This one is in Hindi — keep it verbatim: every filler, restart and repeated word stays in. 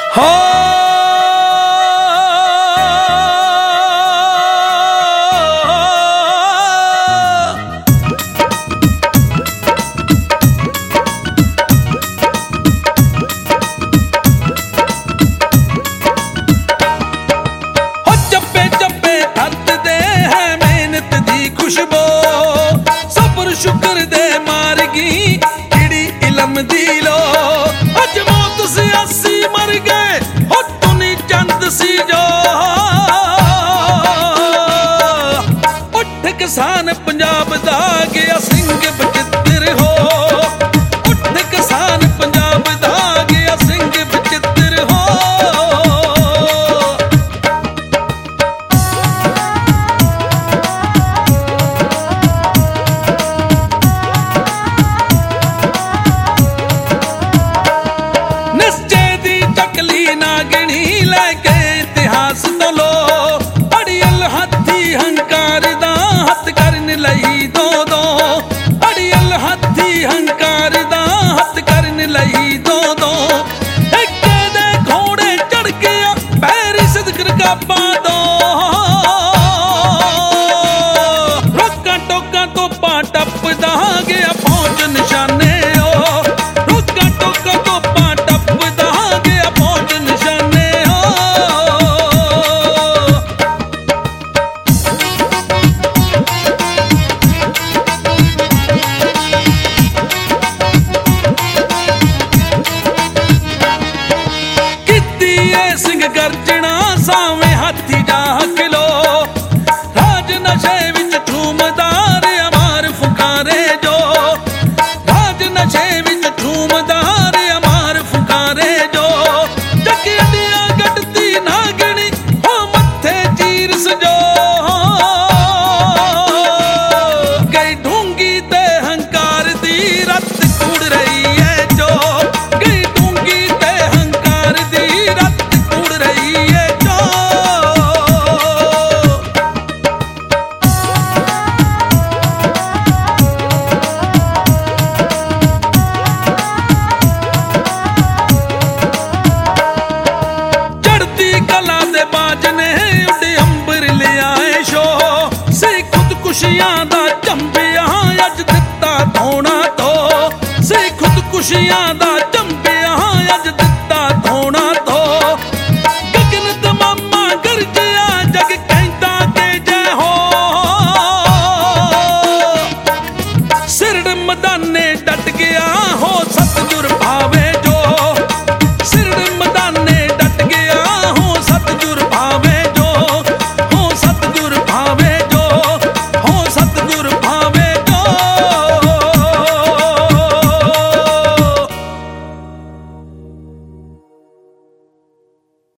शुक्र दे मारगी किड़ी इलम दी लो अज मौत से अस्सी मर गए हो तुनी चंद सी जो उठ किसान पंजाब दा गया सिंह बचित्र हो उठ किसान पंजाब दा गया सिंह बचित्र हो नागिणी लेके इतिहास तो लो अड़ियल हाथी हंकार दा हथ करन लई दो दो अड़ियल हाथी हंकार दा हथ करन लई दो दो एक दे घोड़े चढ़ गया पैर सदकर का पा दो रोका टोका तो पा टप दा गया पहुंच निशाने गर्जना सावे हाथी डाक लो राज नशे विच ठूमदार अमार फुकारे जो राज नशे विच ठूमदार अमार फुकारे जो जगड़िया गढ़ती नागणी हो मत्थे चीर सजो गई ढूंगी ते हंकार दी रत कुड़ रही है जो गई ढूंगी ते हंकार दी रत खुशियां दा चंबिया अज दिता धोना तो से खुद खुशियां दा